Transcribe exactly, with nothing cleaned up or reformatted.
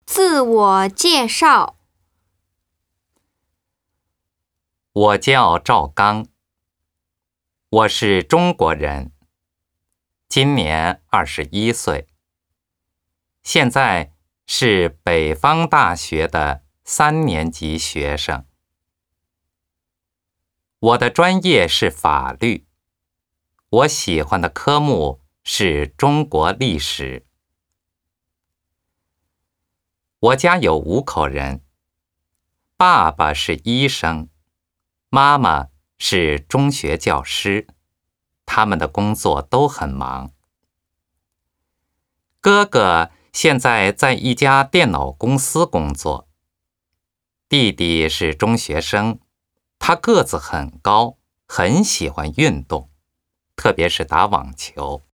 自我介绍。 我叫赵刚，我是中国人，今年二十一岁，现在是北方大学的三年级学生。我的专业是法律，我喜欢的科目是中国历史。我家有五口人，爸爸是医生，妈妈是中学教师，他们的工作都很忙。哥哥现在在一家电脑公司工作。弟弟是中学生，他个子很高，很喜欢运动，特别是打网球。